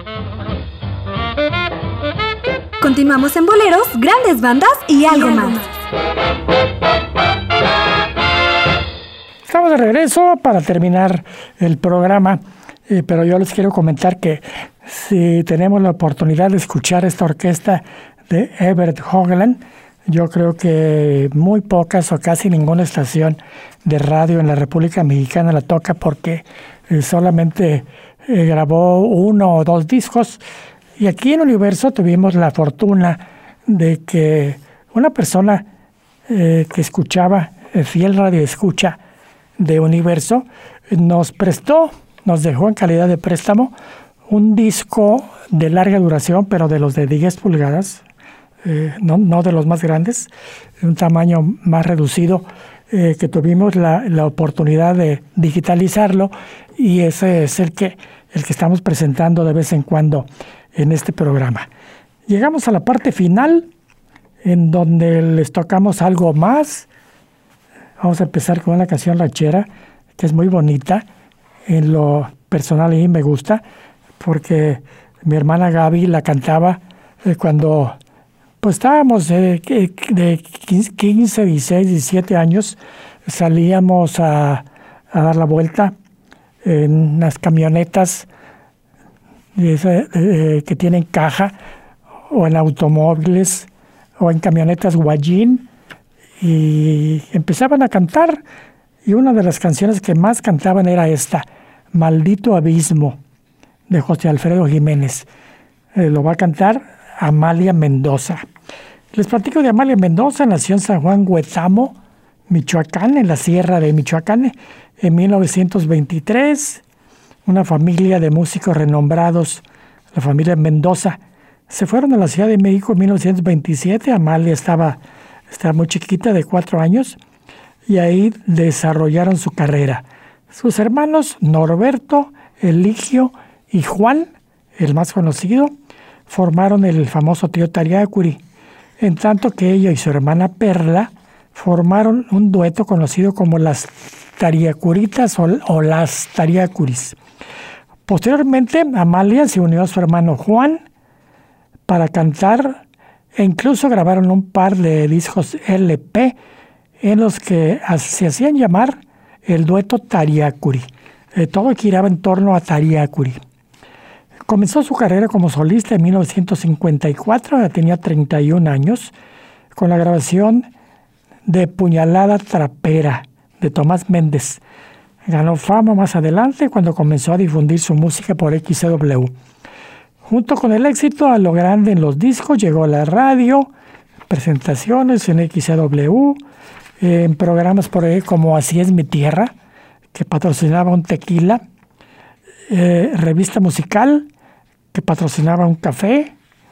Continuamos en Boleros, Grandes Bandas y algo más. Estamos de regreso para terminar el programa, pero yo les quiero comentar que si tenemos la oportunidad de escuchar esta orquesta de Everett Hoagland, yo creo que muy pocas o casi ninguna estación de radio en la República Mexicana la toca, porque solamente grabó 1 o 2 discos. Y aquí en Universo tuvimos la fortuna de que una persona que escuchaba, fiel radio escucha de Universo, nos dejó en calidad de préstamo un disco de larga duración, pero de los de 10 pulgadas, no de los más grandes, un tamaño más reducido, que tuvimos la oportunidad de digitalizarlo, y ese es el que estamos presentando de vez en cuando en este programa. Llegamos a la parte final, en donde les tocamos algo más. Vamos a empezar con una canción ranchera que es muy bonita. En lo personal a mí me gusta, porque mi hermana Gaby la cantaba cuando pues estábamos de 15, 16, 17 años. Salíamos a dar la vuelta en las camionetas que tienen caja, o en automóviles, o en camionetas Guayín, y empezaban a cantar, y una de las canciones que más cantaban era esta, Maldito Abismo, de José Alfredo Jiménez. Lo va a cantar Amalia Mendoza. Les platico de Amalia Mendoza. Nació en San Juan Huetamo, Michoacán, en la Sierra de Michoacán, en 1923. Una familia de músicos renombrados, la familia Mendoza. Se fueron a la Ciudad de México en 1927. Amalia estaba muy chiquita, de 4 años, y ahí desarrollaron su carrera. Sus hermanos Norberto, Eligio y Juan, el más conocido, formaron el famoso trío Tariacuri, en tanto que ella y su hermana Perla formaron un dueto conocido como las Tariacuritas o las Tariacuris. Posteriormente, Amalia se unió a su hermano Juan para cantar, e incluso grabaron un par de discos LP en los que se hacían llamar el dueto Tariacuri. Todo giraba en torno a Tariacuri. Comenzó su carrera como solista en 1954, ya tenía 31 años, con la grabación de Puñalada Trapera, de Tomás Méndez. Ganó fama más adelante cuando comenzó a difundir su música por XCW. Junto con el éxito a lo grande en los discos, llegó a la radio, presentaciones en XCW, en programas por ahí como Así es mi tierra, que patrocinaba un tequila, revista musical, que patrocinaba un café,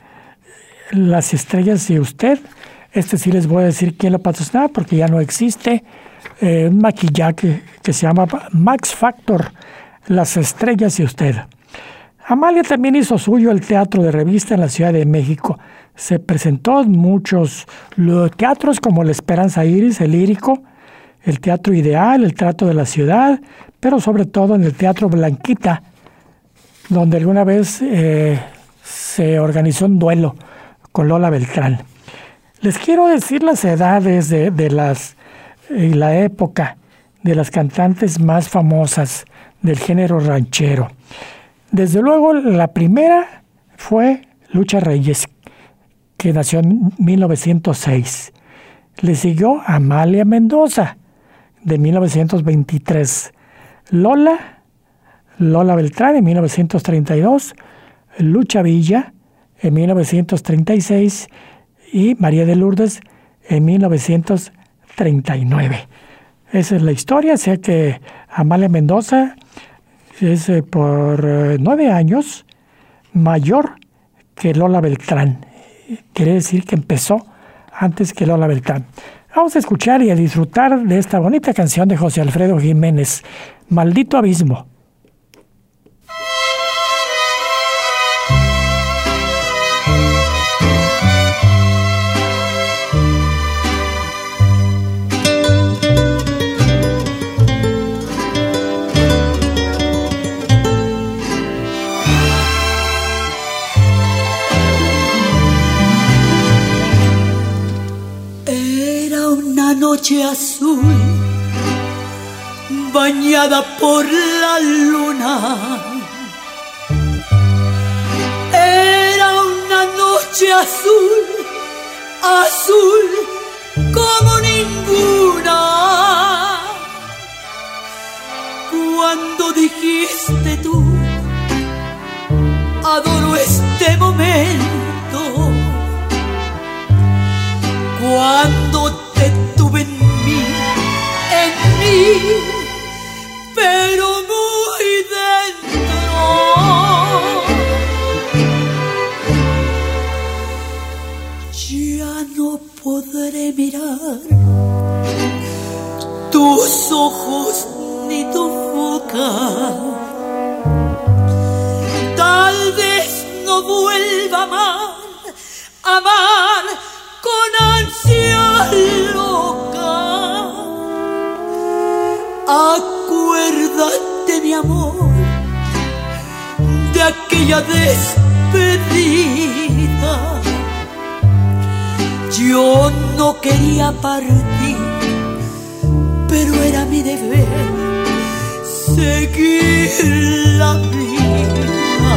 Las Estrellas y Usted. Sí les voy a decir quién lo patrocinaba, porque ya no existe. Un maquillaje que se llama Max Factor, Las Estrellas y Usted. Amalia también hizo suyo el teatro de revista en la Ciudad de México. Se presentó en muchos teatros como la Esperanza Iris, el Lírico, el Teatro Ideal, el Teatro de la Ciudad, pero sobre todo en el Teatro Blanquita, donde alguna vez se organizó un duelo con Lola Beltrán. Les quiero decir las edades y la época de las cantantes más famosas del género ranchero. Desde luego, la primera fue Lucha Reyes, que nació en 1906. Le siguió Amalia Mendoza, de 1923. Lola Beltrán, en 1932. Lucha Villa, en 1936. Y María de Lourdes, en 1939. Esa es la historia. Sé que Amalia Mendoza es por 9 años mayor que Lola Beltrán. Quiere decir que empezó antes que Lola Beltrán. Vamos a escuchar y a disfrutar de esta bonita canción de José Alfredo Jiménez, Maldito Abismo. noche azul, bañada por la luna. Era una noche azul, azul como ninguna. Cuando dijiste tú, adoro este momento. Cuando te tuve en mí, pero muy dentro. Ya no podré mirar tus ojos ni tu boca. Tal vez no vuelva a amar con ansia loca. Acuérdate, mi amor, de aquella despedida. Yo no quería partir, pero era mi deber seguir la vida.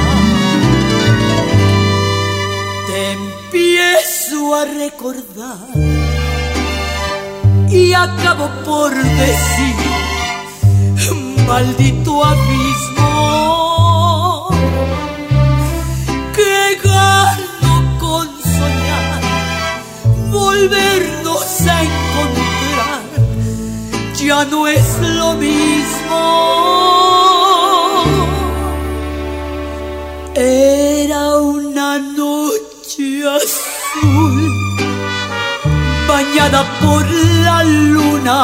Te empiezo a recordar y acabo por decir: maldito abismo, que gano con soñar volvernos a encontrar. Ya no es lo mismo. Era una noche azul, bañada por la luna.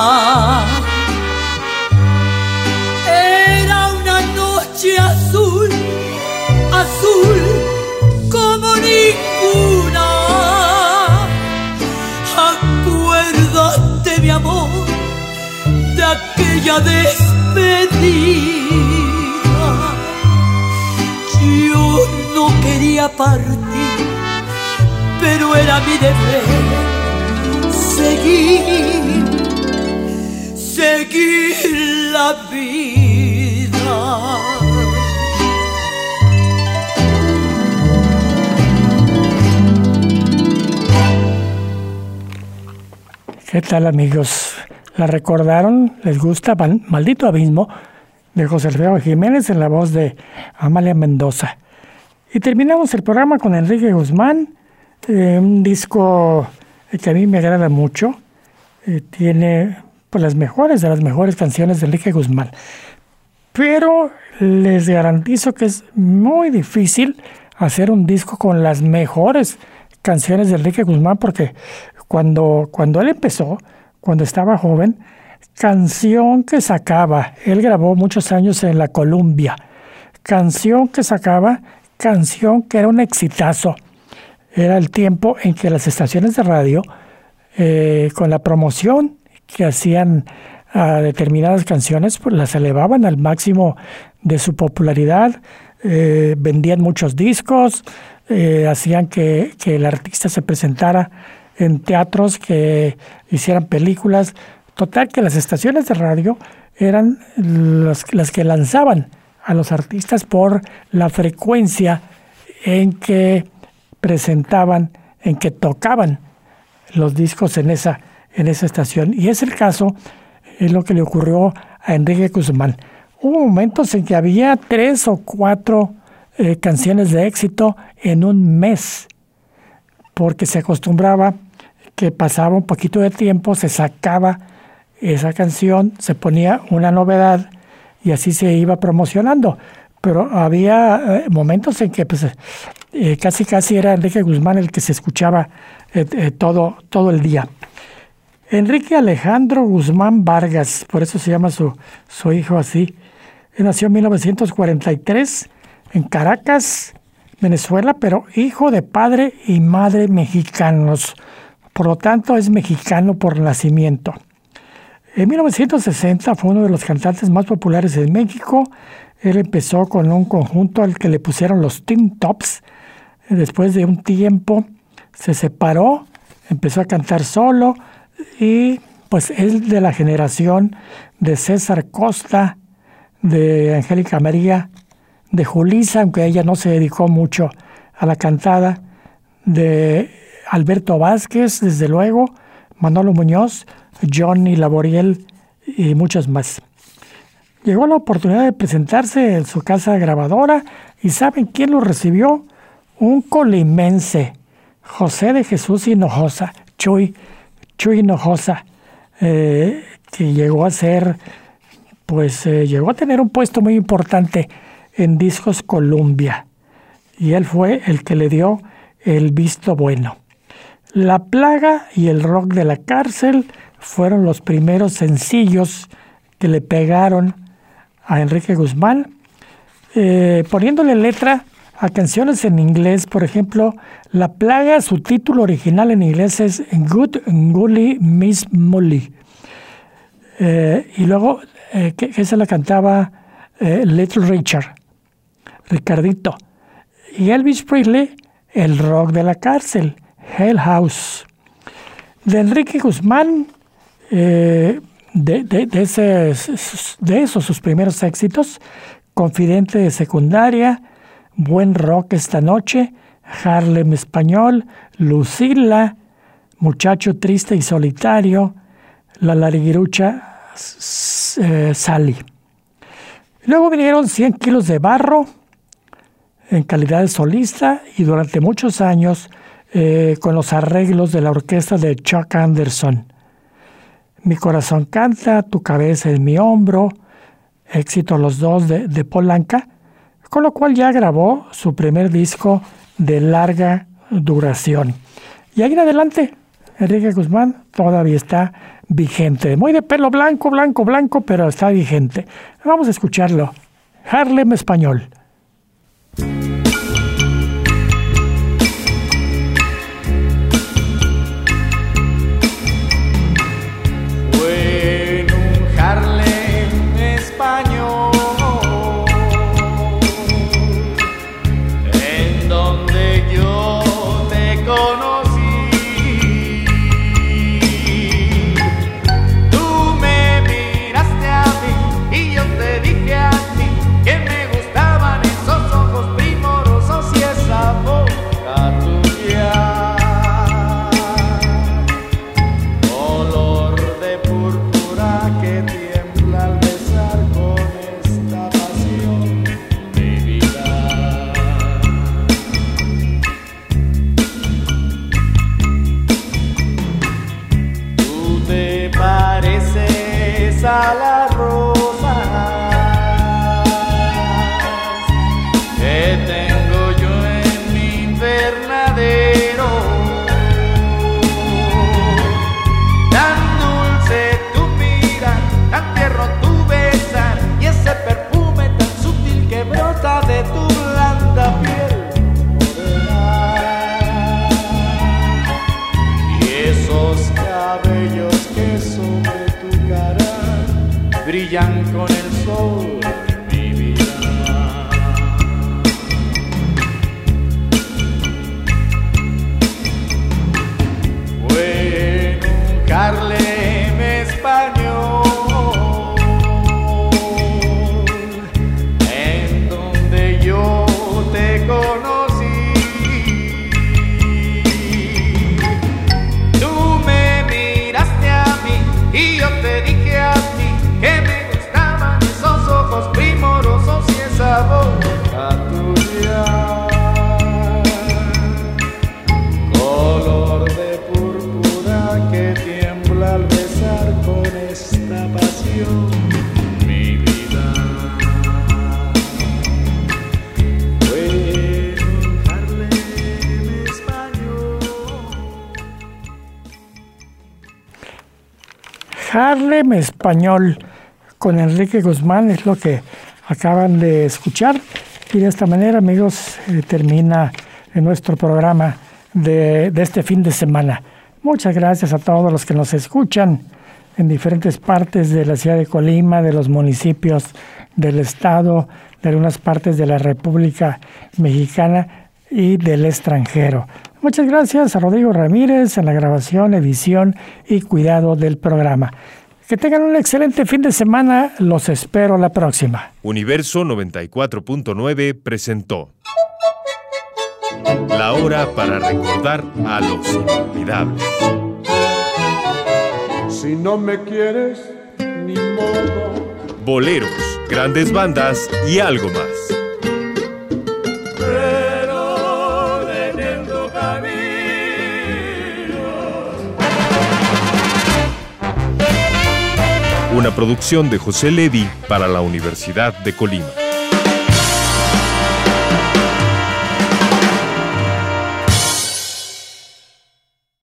Era una noche azul, azul como ninguna. Acuérdate, mi amor, de aquella despedida. Yo no quería partir, pero era mi deber seguir la vida. ¿Qué tal, amigos? ¿La recordaron? ¿Les gusta? Maldito abismo, de José Alfredo Jiménez, en la voz de Amalia Mendoza. Y terminamos el programa con Enrique Guzmán, un disco que a mí me agrada mucho. Tiene pues, las mejores de las mejores canciones de Enrique Guzmán. Pero les garantizo que es muy difícil hacer un disco con las mejores canciones de Enrique Guzmán, porque cuando él empezó, cuando estaba joven, canción que sacaba, él grabó muchos años en la Columbia, canción que sacaba, canción que era un exitazo. Era el tiempo en que las estaciones de radio, con la promoción que hacían a determinadas canciones, pues las elevaban al máximo de su popularidad, vendían muchos discos, hacían que el artista se presentara en teatros, que hicieran películas. Total, que las estaciones de radio eran las que lanzaban a los artistas por la frecuencia en que presentaban, en que tocaban los discos en esa estación. Y es el caso, es lo que le ocurrió a Enrique Guzmán. Hubo momentos en que había 3 o 4 canciones de éxito en un mes, porque se acostumbraba que pasaba un poquito de tiempo, se sacaba esa canción, se ponía una novedad y así se iba promocionando. Pero había momentos en que pues, casi era Enrique Guzmán el que se escuchaba todo el día. Enrique Alejandro Guzmán Vargas, por eso se llama su hijo así. Él nació en 1943 en Caracas, Venezuela, pero hijo de padre y madre mexicanos. Por lo tanto, es mexicano por nacimiento. En 1960 fue uno de los cantantes más populares en México. Él empezó con un conjunto al que le pusieron los Tin Tops. Después de un tiempo se separó, empezó a cantar solo y pues es de la generación de César Costa, de Angélica María, de Julisa, aunque ella no se dedicó mucho a la cantada, de Alberto Vázquez, desde luego, Manolo Muñoz, Johnny Laboriel y muchos más. Llegó la oportunidad de presentarse en su casa grabadora y ¿saben quién lo recibió? Un colimense, José de Jesús Hinojosa, Chuy Hinojosa, que llegó a ser, pues llegó a tener un puesto muy importante en Discos Columbia, y él fue el que le dio el visto bueno. La Plaga y El Rock de la Cárcel fueron los primeros sencillos que le pegaron a Enrique Guzmán, poniéndole letra a canciones en inglés. Por ejemplo, La Plaga, su título original en inglés es Good Golly Miss Molly, y luego que se la cantaba Little Richard, Ricardito, y Elvis Presley, El Rock de la Cárcel, Hell House. De Enrique Guzmán, de esos sus primeros éxitos, Confidente de Secundaria, Buen Rock Esta Noche, Harlem Español, Lucila, Muchacho Triste y Solitario, La Lariguirucha, Sally. Luego vinieron 100 kilos de barro en calidad de solista y durante muchos años con los arreglos de la orquesta de Chuck Anderson. Mi corazón canta, Tu cabeza en mi hombro, éxito los dos de Paul Anka, con lo cual ya grabó su primer disco de larga duración. Y ahí en adelante, Enrique Guzmán todavía está vigente. Muy de pelo blanco, pero está vigente. Vamos a escucharlo. Harlem Español. Fue en un Harlem español en donde yo te conocí. Tú me miraste a mí y yo te dije a ti que me gustaban esos ojos primorosos y esa boca tuya, color de púrpura que tiembla al besar con esta pasión mi vida. Tú te pareces a las rosas que tengo yo en mi invernadero. Tan dulce tu mirar, tan tierno tu besar y ese perfume tan sutil que brota de tu blanda piel morena. Y esos cabellos que sobre tu cara brillan con el sol, mi vida. Fue en un Harlem español en donde yo te conocí. Tú me miraste a mí y yo te dije a ti que me gustaban esos ojos primorosos y esa boca tuya, color de púrpura que tiembla al besar con esta pasión mi vida. Fue en un Harlem español. Harlem Español con Enrique Guzmán es lo que acaban de escuchar, y de esta manera, amigos, termina nuestro programa de este fin de semana. Muchas gracias a todos los que nos escuchan en diferentes partes de la ciudad de Colima, de los municipios del estado, de algunas partes de la República Mexicana y del extranjero. Muchas gracias a Rodrigo Ramírez en la grabación, edición y cuidado del programa. Que tengan un excelente fin de semana. Los espero la próxima. Universo 94.9 presentó La Hora para recordar a los inolvidables. Si no me quieres, ni modo. Boleros, grandes bandas y algo más. Pero detendo camino. Una producción de José Levi para la Universidad de Colima.